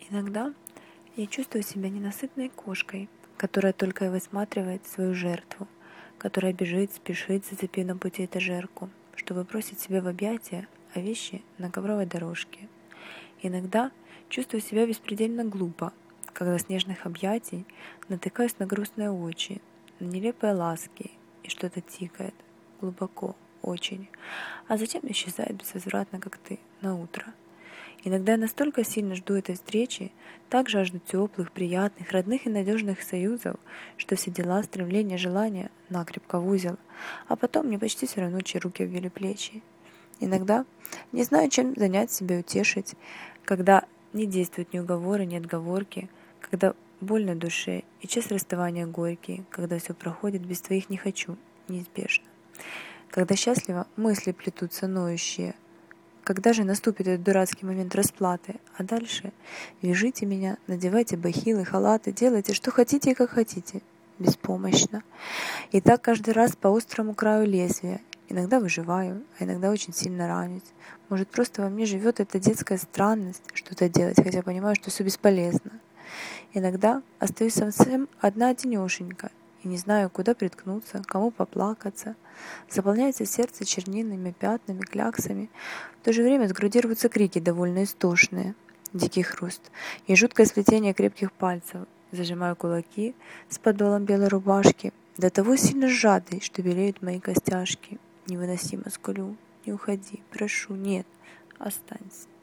Иногда я чувствую себя ненасытной кошкой, которая только и высматривает свою жертву, которая бежит, спешит, зацепив на пути этажерку, чтобы бросить себя в объятия, а вещи на ковровой дорожке. Иногда чувствую себя беспредельно глупо, когда с нежных объятий натыкаюсь на грустные очи, на нелепые ласки, и что-то тикает, глубоко, очень, а затем исчезает безвозвратно, как ты, на утро. Иногда я настолько сильно жду этой встречи, так жажду теплых, приятных, родных и надежных союзов, что все дела, стремления, желания накрепко в узел, а потом мне почти все равно, чьи руки обвили плечи. Иногда не знаю, чем занять себя, утешить, когда не действуют ни уговоры, ни отговорки, когда боль на душе и час расставания горький, когда все проходит без твоих «не хочу», неизбежно. Когда счастливо мысли плетутся ноющие, когда же наступит этот дурацкий момент расплаты? А дальше вяжите меня, надевайте бахилы, халаты, делайте, что хотите и как хотите. Беспомощно. И так каждый раз по острому краю лезвия. Иногда выживаю, а иногда очень сильно ранюсь. Может, просто во мне живет эта детская странность что-то делать, хотя понимаю, что все бесполезно. Иногда остаюсь совсем одна-одинешенька и не знаю, куда приткнуться, кому поплакаться. Заполняется сердце чернильными пятнами, кляксами. В то же время с груди рвутся крики, довольно истошные. Дикий хруст и жуткое сплетение крепких пальцев. Зажимаю кулаки с подолом белой рубашки, до того сильно сжатый, что белеют мои костяшки. Невыносимо скулю. Не уходи, прошу, нет, останься.